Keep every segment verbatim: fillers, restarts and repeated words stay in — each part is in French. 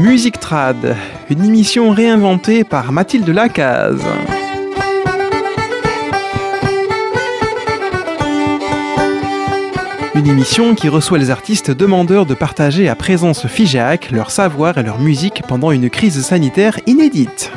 Musique Trad, une émission réinventée par Mathilde Lacaze. Une émission qui reçoit les artistes demandeurs de partager à présence Figeac leur savoir et leur musique pendant une crise sanitaire inédite.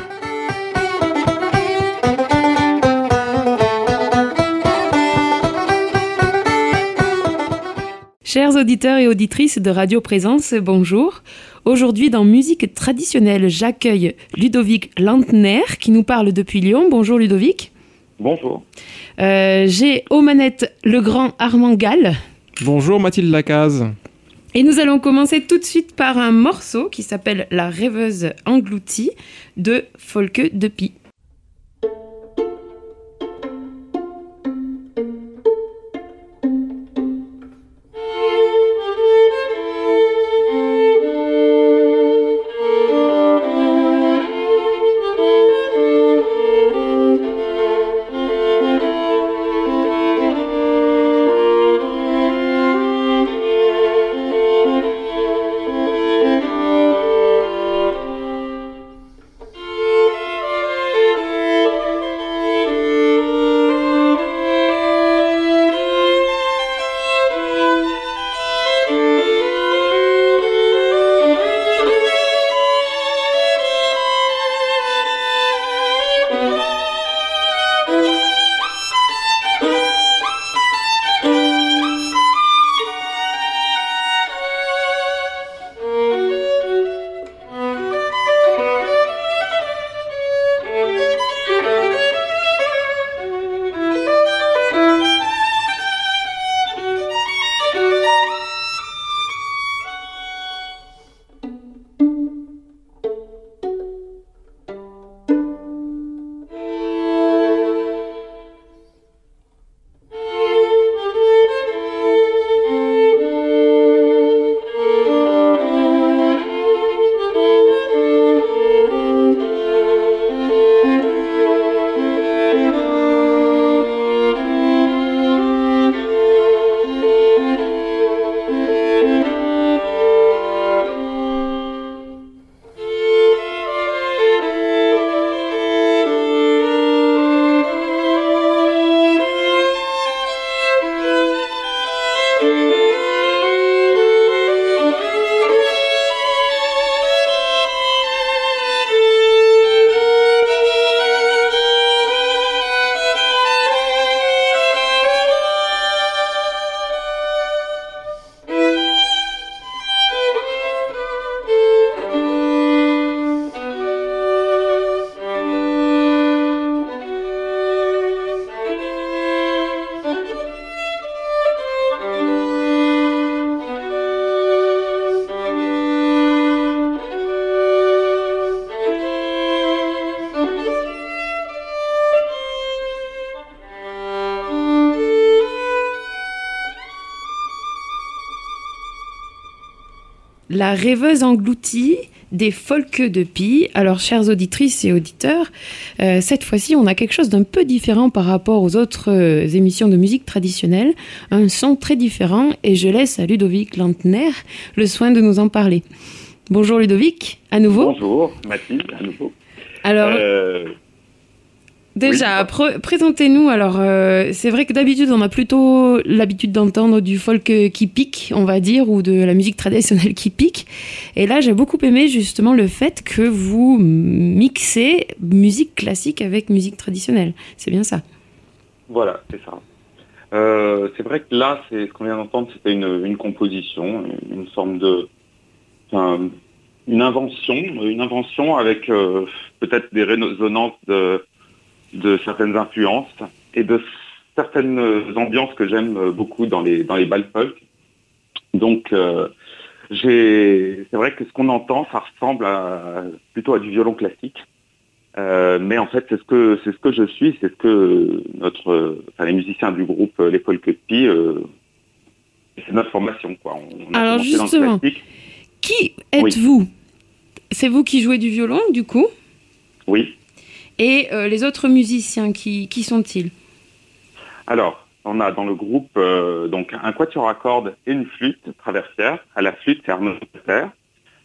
Chers auditeurs et auditrices de Radio Présence, bonjour. Aujourd'hui, dans Musique traditionnelle, j'accueille Ludovic Lantner qui nous parle depuis Lyon. Bonjour Ludovic. Bonjour. Euh, j'ai aux manettes le grand Armand Gall. Bonjour Mathilde Lacaze. Et nous allons commencer tout de suite par un morceau qui s'appelle La rêveuse engloutie de Folke de Pie. La rêveuse engloutie des Folke de Pie. Alors, chères auditrices et auditeurs, euh, cette fois-ci, on a quelque chose d'un peu différent par rapport aux autres euh, émissions de musique traditionnelle. Un son très différent et je laisse à Ludovic Lantner le soin de nous en parler. Bonjour Ludovic, à nouveau. Bonjour Mathilde, à nouveau. Alors... Euh... Déjà, oui. pr- présentez-nous. Alors, euh, c'est vrai que d'habitude, on a plutôt l'habitude d'entendre du folk qui pique, on va dire, ou de la musique traditionnelle qui pique. Et là, j'ai beaucoup aimé justement le fait que vous mixez musique classique avec musique traditionnelle. C'est bien ça? Voilà, c'est ça. Euh, c'est vrai que là, c'est ce qu'on vient d'entendre, c'était une, une composition, une forme de, enfin, une invention, une invention avec euh, peut-être des résonances de de certaines influences et de certaines ambiances que j'aime beaucoup dans les dans les bals folk. Donc euh, j'ai c'est vrai que ce qu'on entend, ça ressemble à, plutôt à du violon classique, euh, mais en fait c'est ce que c'est ce que je suis, c'est ce que notre enfin, les musiciens du groupe les Folke de Pie, euh, c'est notre formation quoi. On, on a Alors justement, dans le classique. Qui êtes-vous? Oui. C'est vous qui jouez du violon du coup? Oui. Et euh, les autres musiciens, qui, qui sont-ils? Alors, on a dans le groupe euh, donc un quatuor à cordes et une flûte traversière. À la flûte, c'est Arnaud Terre.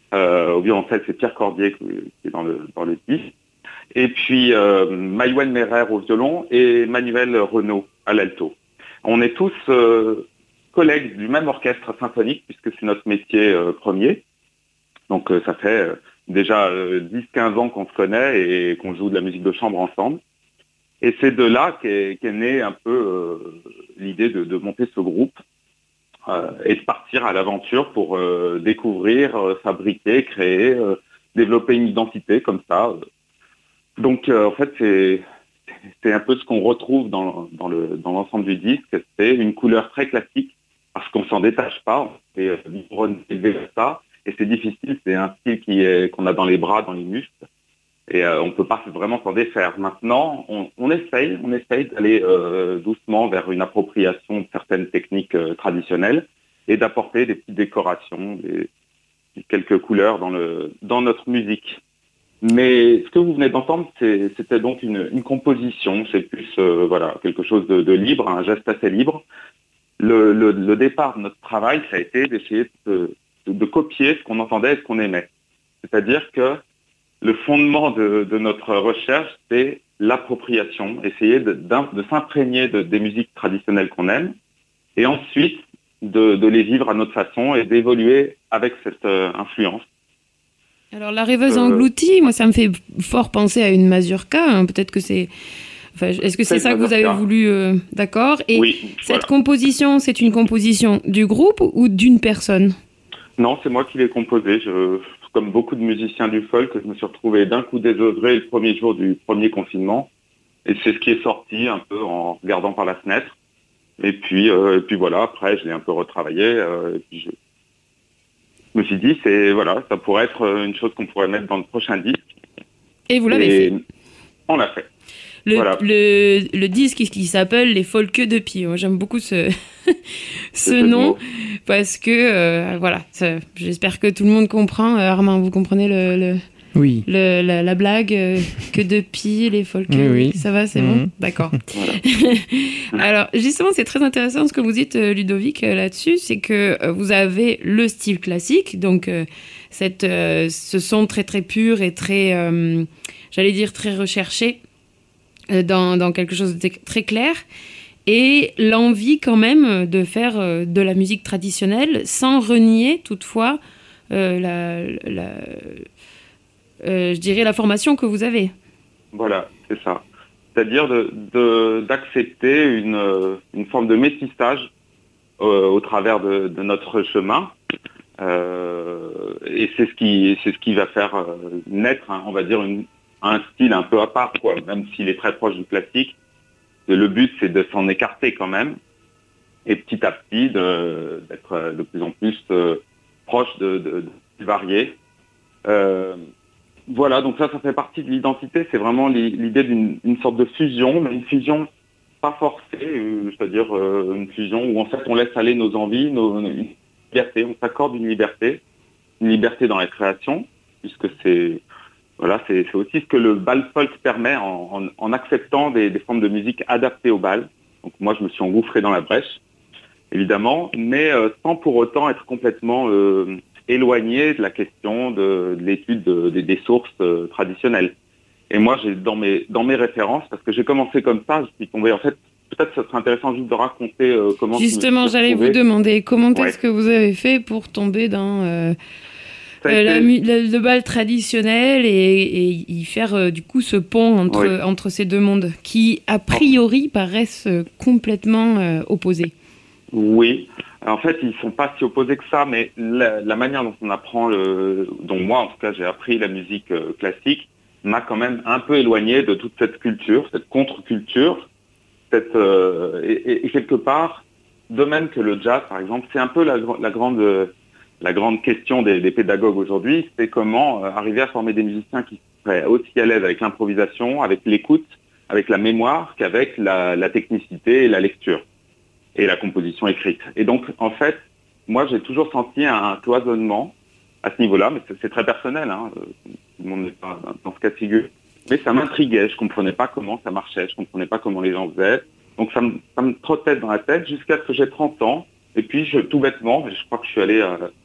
Euh, au violoncelle, c'est Pierre Cordier qui est dans le, dans le disque. Et puis euh, Maïwen Merer au violon et Manuel Renaud à l'alto. On est tous euh, collègues du même orchestre symphonique puisque c'est notre métier euh, premier. Donc euh, ça fait euh, déjà euh, dix quinze ans qu'on se connaît et qu'on joue de la musique de chambre ensemble. Et c'est de là qu'est, qu'est née un peu euh, l'idée de, de monter ce groupe euh, et de partir à l'aventure pour euh, découvrir, euh, fabriquer, créer, euh, développer une identité comme ça. Donc euh, en fait c'est, c'est un peu ce qu'on retrouve dans, dans, le, dans l'ensemble du disque. C'est une couleur très classique parce qu'on s'en détache pas. On est élevé vers ça. Et c'est difficile, c'est un style qui est, qu'on a dans les bras, dans les muscles, et euh, on ne peut pas vraiment s'en défaire. Maintenant, on, on essaye, on essaye d'aller euh, doucement vers une appropriation de certaines techniques euh, traditionnelles et d'apporter des petites décorations, des, quelques couleurs dans, le, dans notre musique. Mais ce que vous venez d'entendre, c'est, c'était donc une, une composition, c'est plus euh, voilà, quelque chose de, de libre, un geste assez libre. Le, le, le départ de notre travail, ça a été d'essayer de De, de copier ce qu'on entendait et ce qu'on aimait. C'est-à-dire que le fondement de, de notre recherche, c'est l'appropriation, essayer de, de s'imprégner de, des musiques traditionnelles qu'on aime, et ensuite de, de les vivre à notre façon et d'évoluer avec cette euh, influence. Alors la rêveuse euh, engloutie, moi ça me fait fort penser à une mazurka, hein. Peut-être que c'est... Enfin, est-ce que c'est, c'est ça que vous avez voulu... Euh... D'accord. Et oui, cette voilà. composition, c'est une composition du groupe ou d'une personne ? Non, c'est moi qui l'ai composé. Je, comme beaucoup de musiciens du folk, je me suis retrouvé d'un coup désœuvré le premier jour du premier confinement. Et c'est ce qui est sorti un peu en regardant par la fenêtre. Et puis, euh, et puis voilà, après, je l'ai un peu retravaillé. Euh, et puis je, je me suis dit, c'est, voilà, ça pourrait être une chose qu'on pourrait mettre dans le prochain disque. Et vous l'avez et fait. On l'a fait. Le, voilà. le, le disque qui s'appelle Les Folkeux de Pie. Moi, j'aime beaucoup ce, ce nom parce que, euh, voilà, ça, j'espère que tout le monde comprend. Euh, Armand, vous comprenez le, le, oui. le, la, la blague euh, que de Pie, les Folkeux, oui, oui. Ça va, c'est mmh. bon ? D'accord. Voilà. Alors, justement, c'est très intéressant ce que vous dites, Ludovic, euh, là-dessus. C'est que euh, vous avez le style classique, donc euh, cette, euh, ce son très, très pur et très, euh, j'allais dire, très recherché. Dans, dans quelque chose de très clair, et l'envie quand même de faire de la musique traditionnelle sans renier toutefois euh, la, la, euh, je dirais la formation que vous avez. Voilà, c'est ça. C'est-à-dire de, de, d'accepter une, une forme de métissage euh, au travers de, de notre chemin. Euh, et c'est ce qui, c'est ce qui va faire euh, naître, hein, on va dire, une un style un peu à part, quoi, même s'il est très proche du classique. Le but, c'est de s'en écarter quand même, et petit à petit, de, d'être de plus en plus euh, proche de, de, de varié. Euh, voilà, donc ça, ça fait partie de l'identité. C'est vraiment l'idée d'une une sorte de fusion, mais une fusion pas forcée, euh, c'est-à-dire euh, une fusion où en fait on laisse aller nos envies, nos, nos libertés, on s'accorde une liberté, une liberté dans la création, puisque c'est Voilà, c'est, c'est aussi ce que le bal folk permet en, en, en acceptant des, des formes de musique adaptées au bal. Donc moi, je me suis engouffré dans la brèche, évidemment, mais euh, sans pour autant être complètement euh, éloigné de la question de, de l'étude de, de, des sources euh, traditionnelles. Et moi, j'ai dans mes, dans mes références, parce que j'ai commencé comme ça, je suis tombé, en fait, peut-être ça serait intéressant juste de raconter euh, comment... Justement, j'allais vous demander, comment ouais. est-ce que vous avez fait pour tomber dans... Euh... Euh, la, la, le bal traditionnel et, et y faire euh, du coup ce pont entre, oui. entre ces deux mondes qui a priori paraissent euh, complètement euh, opposés. Oui, en fait ils sont pas si opposés que ça, mais la, la manière dont on apprend, le, dont moi en tout cas j'ai appris la musique euh, classique, m'a quand même un peu éloigné de toute cette culture, cette contre-culture, cette, euh, et, et quelque part, de même que le jazz par exemple, c'est un peu la, la grande... La grande question des, des pédagogues aujourd'hui, c'est comment euh, arriver à former des musiciens qui seraient aussi à l'aise avec l'improvisation, avec l'écoute, avec la mémoire, qu'avec la, la technicité et la lecture et la composition écrite. Et donc, en fait, moi, j'ai toujours senti un, un cloisonnement à ce niveau-là, mais c'est, c'est très personnel, hein, tout le monde n'est pas dans ce cas de figure. Mais ça m'intriguait, je comprenais pas comment ça marchait, je comprenais pas comment les gens faisaient. Donc, ça me, ça me trottait dans la tête jusqu'à ce que j'ai trente ans. Et puis, je, tout bêtement, je crois que je suis allé... Euh,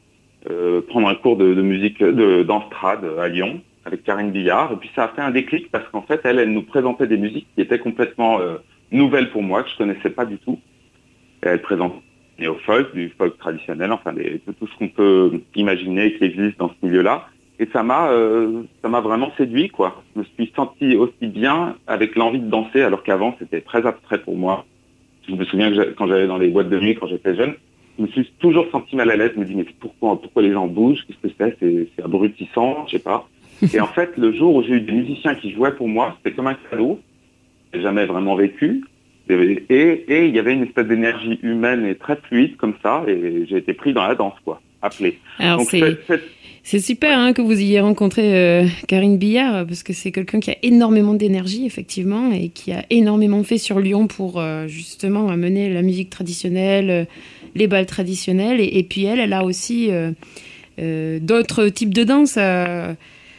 euh, prendre un cours de, de musique, de d'Amstrad à Lyon avec Karine Billard. Et puis ça a fait un déclic parce qu'en fait, elle, elle nous présentait des musiques qui étaient complètement euh, nouvelles pour moi, que je connaissais pas du tout. Et elle présentait au folk, du folk traditionnel, enfin des, de tout ce qu'on peut imaginer qui existe dans ce milieu-là. Et ça m'a, euh, ça m'a vraiment séduit, quoi. Je me suis senti aussi bien avec l'envie de danser, alors qu'avant c'était très abstrait pour moi. Je me souviens que quand j'allais dans les boîtes de nuit, quand j'étais jeune, je me suis toujours senti mal à l'aise. Je me dis mais pourquoi, pourquoi les gens bougent? Qu'est-ce que c'est? C'est, c'est abrutissant, je sais pas. Et en fait, le jour où j'ai eu des musiciens qui jouaient pour moi, c'était comme un cadeau. J'ai jamais vraiment vécu. Et, et il y avait une espèce d'énergie humaine et très fluide comme ça. Et j'ai été pris dans la danse, quoi. Appelé. Alors Donc, c'est... c'est, c'est... C'est super hein, que vous ayez rencontré euh, Karine Billard, parce que c'est quelqu'un qui a énormément d'énergie, effectivement, et qui a énormément fait sur Lyon pour euh, justement amener la musique traditionnelle, euh, les bals traditionnels. Et, et puis elle, elle a aussi euh, euh, d'autres types de danse euh,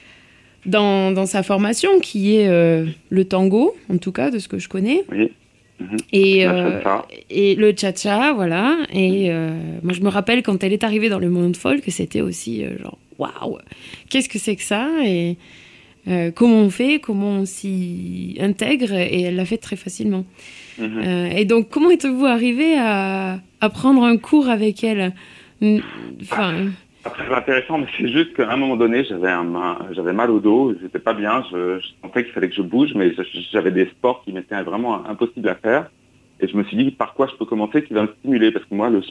dans, dans sa formation, qui est euh, le tango, en tout cas, de ce que je connais. Oui. Mmh. Et, euh, et le cha-cha, voilà. Et euh, moi, je me rappelle quand elle est arrivée dans le monde folk, c'était aussi euh, genre, waouh, qu'est-ce que c'est que ça? Et euh, comment on fait? Comment on s'y intègre? Et elle l'a fait très facilement. Mmh. Euh, et donc, comment êtes-vous arrivé à, à prendre un cours avec elle? Enfin. Très intéressant, mais c'est juste qu'à un moment donné, j'avais, un, j'avais mal au dos, j'étais pas bien, je, je sentais qu'il fallait que je bouge, mais j'avais des sports qui m'étaient vraiment impossibles à faire. Et je me suis dit, par quoi je peux commencer qui va me stimuler? Parce que moi, le sport,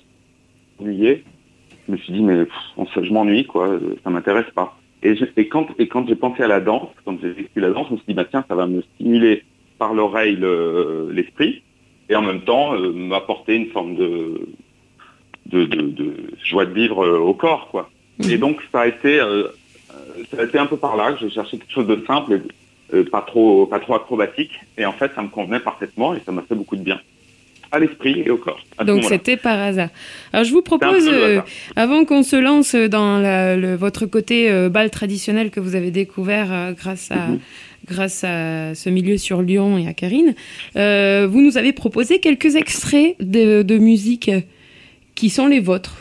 je me suis dit, mais pff, je m'ennuie, quoi, ça m'intéresse pas. Et, je, et, quand, et quand j'ai pensé à la danse, quand j'ai vécu la danse, je me suis dit, bah tiens, ça va me stimuler par l'oreille le, l'esprit, et en même temps, euh, m'apporter une forme de... De, de, de joie de vivre euh, au corps, quoi. Mmh. Et donc ça a été, euh, ça a été un peu par là que j'ai cherché quelque chose de simple, et, euh, pas trop, pas trop acrobatique. Et en fait, ça me convenait parfaitement et ça m'a fait beaucoup de bien à l'esprit et au corps. Donc c'était par hasard. Alors je vous propose, euh, avant qu'on se lance dans la, le, votre côté euh, bal traditionnel que vous avez découvert euh, grâce à mmh. grâce à ce milieu sur Lyon et à Karine, euh, vous nous avez proposé quelques extraits de, de musique qui sont les vôtres.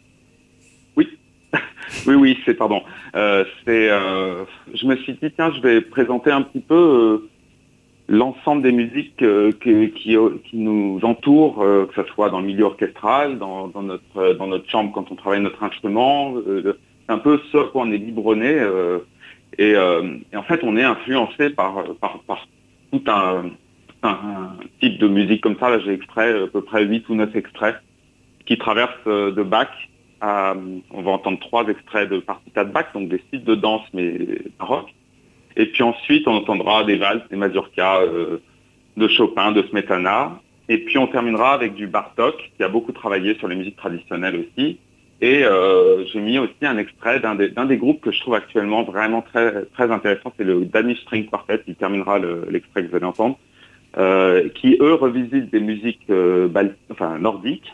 Oui, oui, oui, c'est, pardon. Euh, c'est, euh, je me suis dit, tiens, je vais présenter un petit peu euh, l'ensemble des musiques euh, qui, qui, qui nous entourent, euh, que ce soit dans le milieu orchestral, dans, dans, notre, dans notre chambre quand on travaille notre instrument. Euh, c'est un peu ce à quoi on est biberonné. Euh, et, euh, et en fait, on est influencé par, par, par tout un, un, un type de musique comme ça. Là, j'ai extrait à peu près huit ou neuf extraits qui traverse de Bach. À, on va entendre trois extraits de partita de Bach, donc des styles de danse mais baroque. Et puis ensuite, on entendra des valses, des mazurkas euh, de Chopin, de Smetana. Et puis on terminera avec du Bartók, qui a beaucoup travaillé sur les musiques traditionnelles aussi. Et euh, j'ai mis aussi un extrait d'un des, d'un des groupes que je trouve actuellement vraiment très, très intéressant, c'est le Danish String Quartet, qui terminera le, l'extrait que vous allez entendre, euh, qui eux revisitent des musiques euh, bal- enfin, nordiques.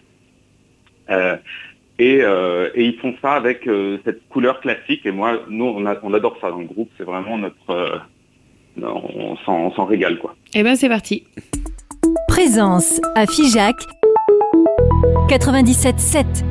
Euh, et, euh, et ils font ça avec euh, cette couleur classique. Et moi, nous, on, a, on adore ça dans le groupe. C'est vraiment notre... Euh, on, s'en, on s'en régale, quoi. Eh bien, c'est parti. Présence à Figeac quatre-vingt-dix-sept sept.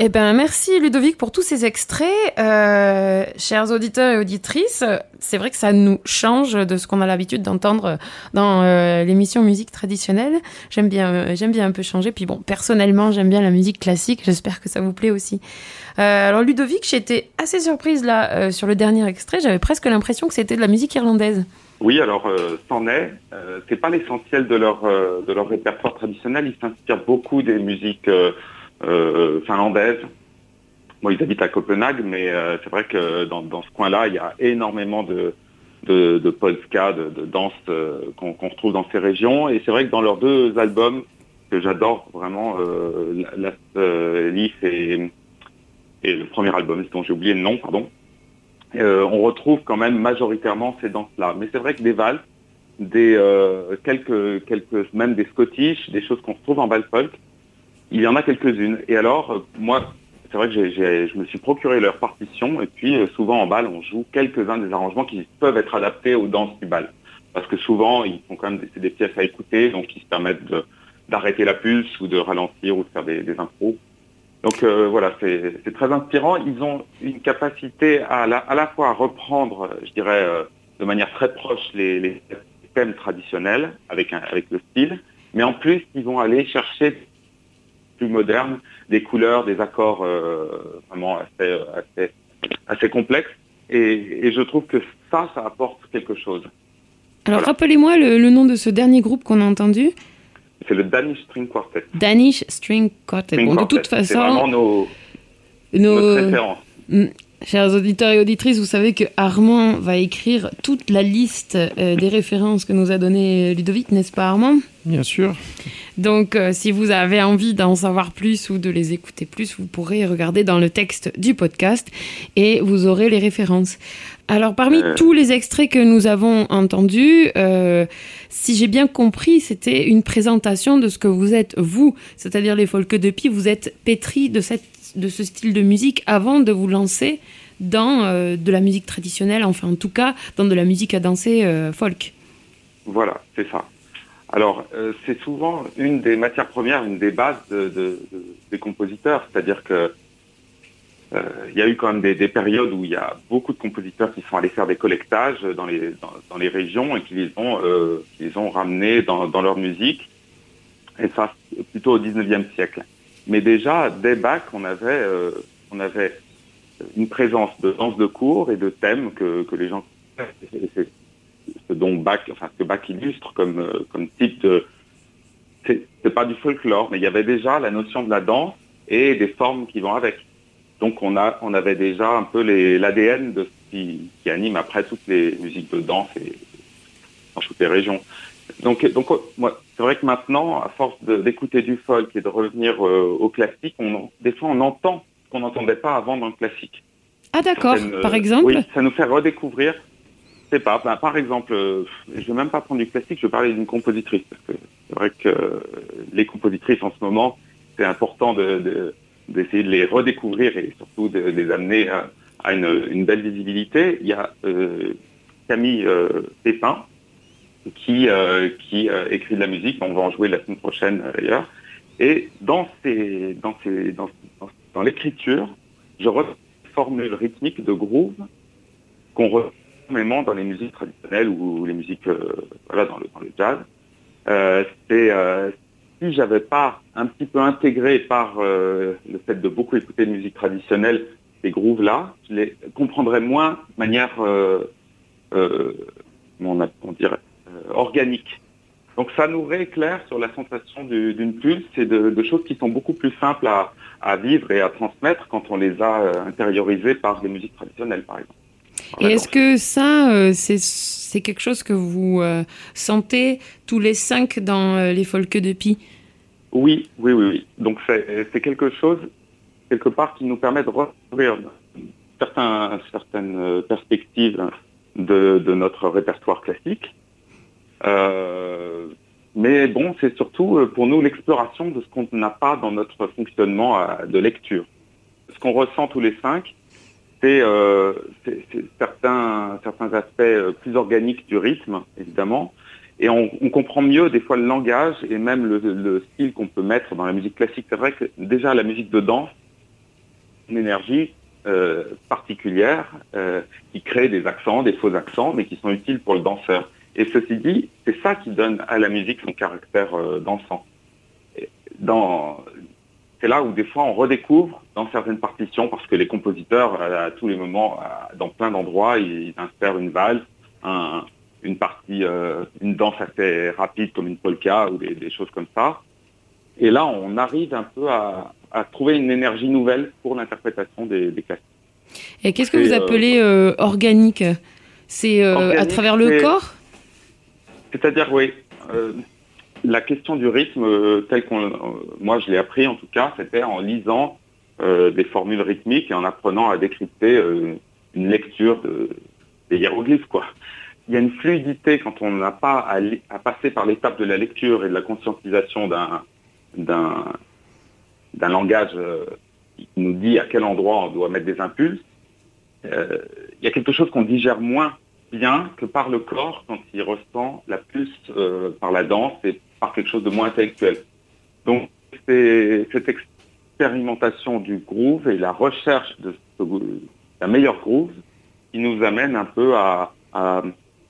Eh ben, merci Ludovic pour tous ces extraits. Euh, chers auditeurs et auditrices, c'est vrai que ça nous change de ce qu'on a l'habitude d'entendre dans euh, l'émission musique traditionnelle. J'aime bien, euh, j'aime bien un peu changer. Puis bon, personnellement, j'aime bien la musique classique. J'espère que ça vous plaît aussi. Euh, alors Ludovic, j'étais assez surprise là euh, sur le dernier extrait. J'avais presque l'impression que c'était de la musique irlandaise. Oui, alors euh, c'en est. Euh, c'est pas l'essentiel de leur euh, de leur répertoire traditionnel. Ils s'inspirent beaucoup des musiques euh, euh, finlandaises. Bon, ils habitent à Copenhague, mais euh, c'est vrai que dans, dans ce coin-là, il y a énormément de de, de polska, de, de danse euh, qu'on, qu'on retrouve dans ces régions. Et c'est vrai que dans leurs deux albums que j'adore vraiment, euh, Last euh, Leaf et et le premier album dont j'ai oublié le nom, pardon. Euh, on retrouve quand même majoritairement ces danses-là. Mais c'est vrai que des valses, des euh, quelques quelques même des Scottish, des choses qu'on retrouve en bal folk, il y en a quelques-unes. Et alors, euh, moi, c'est vrai que j'ai, j'ai, je me suis procuré leur partition, et puis euh, souvent en bal, on joue quelques-uns des arrangements qui peuvent être adaptés aux danses du bal. Parce que souvent, ils font quand même des, c'est des pièces à écouter, donc ils se permettent de, d'arrêter la pulse ou de ralentir ou de faire des, des impros. Donc euh, voilà, c'est, c'est très inspirant. Ils ont une capacité à la, à la fois à reprendre, je dirais, euh, de manière très proche les, les thèmes traditionnels avec, un, avec le style, mais en plus, ils vont aller chercher plus modernes, des couleurs, des accords euh, vraiment assez, assez, assez complexes. Et, et je trouve que ça, ça apporte quelque chose. Alors voilà. Rappelez-moi le, le nom de ce dernier groupe qu'on a entendu. C'est le Danish String Quartet. Danish String Quartet. String bon, Quartet. De toute façon, c'est vraiment nos, nos... notre référence. Mm. Chers auditeurs et auditrices, vous savez que Armand va écrire toute la liste euh, des références que nous a donné Ludovic, n'est-ce pas Armand ? Bien sûr. Donc, euh, si vous avez envie d'en savoir plus ou de les écouter plus, vous pourrez regarder dans le texte du podcast et vous aurez les références. Alors, parmi euh... tous les extraits que nous avons entendus, euh, si j'ai bien compris, c'était une présentation de ce que vous êtes, vous, c'est-à-dire les Folk de Pie, vous êtes pétris de cette de ce style de musique avant de vous lancer dans euh, de la musique traditionnelle, enfin en tout cas dans de la musique à danser euh, folk. Voilà, c'est ça. Alors euh, c'est souvent une des matières premières, une des bases de, de, de, des compositeurs, c'est-à-dire que il euh, y a eu quand même des, des périodes où il y a beaucoup de compositeurs qui sont allés faire des collectages dans les, dans, dans les régions et qui les ont, euh, qui les ont ramenés dans, dans leur musique, et ça plutôt au dix-neuvième siècle. Mais déjà, dès Bach, on avait, euh, on avait une présence de danse de cour et de thèmes que, que les gens... C'est ce dont Bach, enfin, ce que Bach illustre comme, euh, comme type de... C'est, c'est pas du folklore, mais il y avait déjà la notion de la danse et des formes qui vont avec. Donc on, a, on avait déjà un peu les, l'A D N de ce qui, qui anime après toutes les musiques de danse et dans toutes les régions. Donc, donc moi, c'est vrai que maintenant, à force de, d'écouter du folk et de revenir euh, au classique, on, des fois on entend ce qu'on n'entendait pas avant dans le classique. Ah d'accord, Certaines, par euh, exemple oui, ça nous fait redécouvrir, je sais pas, ben, par exemple, euh, je vais même pas prendre du classique, je vais parler d'une compositrice. Parce que c'est vrai que euh, les compositrices en ce moment, c'est important de, de, d'essayer de les redécouvrir et surtout de, de les amener à, à une, une belle visibilité. Il y a euh, Camille euh, Pépin, qui, euh, qui euh, écrit de la musique, on va en jouer la semaine prochaine euh, d'ailleurs, et dans, ces, dans, ces, dans, dans, dans l'écriture, je retrouve des formules rythmiques de groove qu'on retrouve énormément dans les musiques traditionnelles ou les musiques euh, voilà, dans, le, dans le jazz. Euh, c'est, euh, si j'avais pas un petit peu intégré par euh, le fait de beaucoup écouter de musique traditionnelle ces grooves-là, je les comprendrais moins de manière, euh, euh, comment on, on dirait, organique. Donc ça nous rééclaire sur la sensation du, d'une pulse et de, de choses qui sont beaucoup plus simples à, à vivre et à transmettre quand on les a euh, intériorisées par des musiques traditionnelles, par exemple. Et est-ce que ça, euh, c'est, c'est quelque chose que vous euh, sentez tous les cinq dans euh, les Folk de Pie ? Oui, oui, oui, oui. Donc c'est, c'est quelque chose, quelque part, qui nous permet de redécouvrir certains, certaines perspectives de, de notre répertoire classique. Euh, mais bon, c'est surtout pour nous l'exploration de ce qu'on n'a pas dans notre fonctionnement de lecture. Ce qu'on ressent tous les cinq, c'est, euh, c'est, c'est certains, certains aspects plus organiques du rythme, évidemment, et on, on comprend mieux des fois le langage et même le, le style qu'on peut mettre dans la musique classique. C'est vrai que déjà la musique de danse, une énergie euh, particulière euh, qui crée des accents, des faux accents, mais qui sont utiles pour le danseur. Et ceci dit, c'est ça qui donne à la musique son caractère euh, dansant. Dans, c'est là où des fois on redécouvre dans certaines partitions, parce que les compositeurs, à, à tous les moments, à, dans plein d'endroits, ils, ils insèrent une valse, un, une partie, euh, une danse assez rapide comme une polka ou des, des choses comme ça. Et là, on arrive un peu à, à trouver une énergie nouvelle pour l'interprétation des, des classiques. Et qu'est-ce que vous appelez euh, organique ? C'est euh, organique, à travers le c'est, corps ? C'est-à-dire, oui. Euh, la question du rythme, euh, tel qu'on, euh, moi je l'ai appris en tout cas, c'était en lisant euh, des formules rythmiques et en apprenant à décrypter euh, une lecture de, des hiéroglyphes, quoi. Il y a une fluidité quand on n'a pas à, li- à passer par l'étape de la lecture et de la conscientisation d'un, d'un, d'un langage euh, qui nous dit à quel endroit on doit mettre des impulses. Euh, il y a quelque chose qu'on digère moins bien que par le corps quand il ressent la pulse euh, par la danse et par quelque chose de moins intellectuel. Donc c'est cette expérimentation du groove et la recherche de ce, la meilleure groove qui nous amène un peu à, à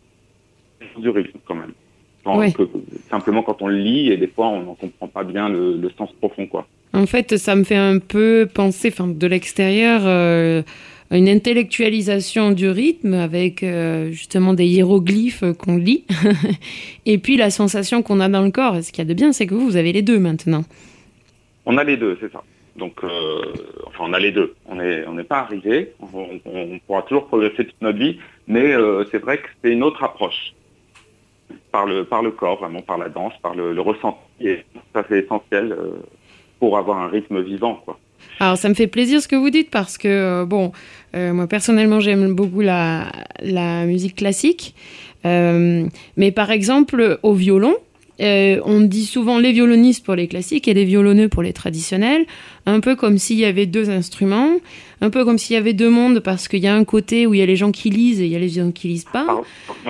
du rythme quand même. Ouais. Que, simplement quand on le lit et des fois on n'en comprend pas bien le, le sens profond, quoi. En fait, ça me fait un peu penser, enfin de l'extérieur, euh, une intellectualisation du rythme avec euh, justement des hiéroglyphes qu'on lit et puis la sensation qu'on a dans le corps. Et ce qu'il y a de bien, c'est que vous, vous avez les deux maintenant. On a les deux, c'est ça. Donc, euh, enfin, on a les deux. On n'est on n'est pas arrivé. On, on, on pourra toujours progresser toute notre vie, mais euh, c'est vrai que c'est une autre approche par le par le corps, vraiment par la danse, par le, le ressenti. Et ça, c'est essentiel euh, pour avoir un rythme vivant, quoi. Alors, ça me fait plaisir ce que vous dites parce que, euh, bon, euh, moi, personnellement, j'aime beaucoup la, la musique classique. Euh, mais par exemple, au violon, euh, on dit souvent les violonistes pour les classiques et les violonneux pour les traditionnels, un peu comme s'il y avait deux instruments, un peu comme s'il y avait deux mondes parce qu'il y a un côté où il y a les gens qui lisent et il y a les gens qui lisent pas.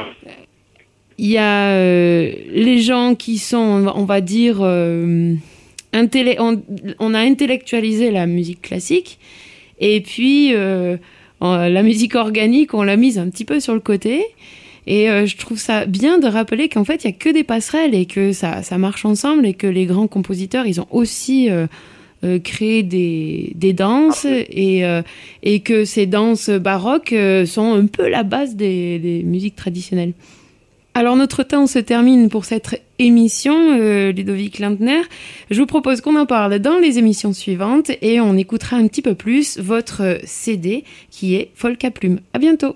Il y a euh, les gens qui sont, on va dire... Euh, Intellé- on, on a intellectualisé la musique classique et puis euh, la musique organique on l'a mise un petit peu sur le côté et euh, je trouve ça bien de rappeler qu'en fait il n'y a que des passerelles et que ça, ça marche ensemble et que les grands compositeurs ils ont aussi euh, euh, créé des, des danses et, euh, et que ces danses baroques euh, sont un peu la base des, des musiques traditionnelles. Alors notre temps se termine pour cette émission, euh, Ludovic Lindner. Je vous propose qu'on en parle dans les émissions suivantes et on écoutera un petit peu plus votre C D qui est Folk à Plume. À bientôt.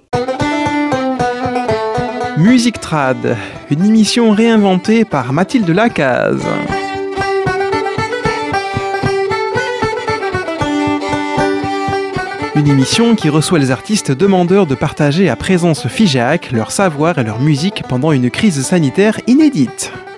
Musique Trad, une émission réinventée par Mathilde Lacaze. Une émission qui reçoit les artistes demandeurs de partager à Présence Figeac leur savoir et leur musique pendant une crise sanitaire inédite.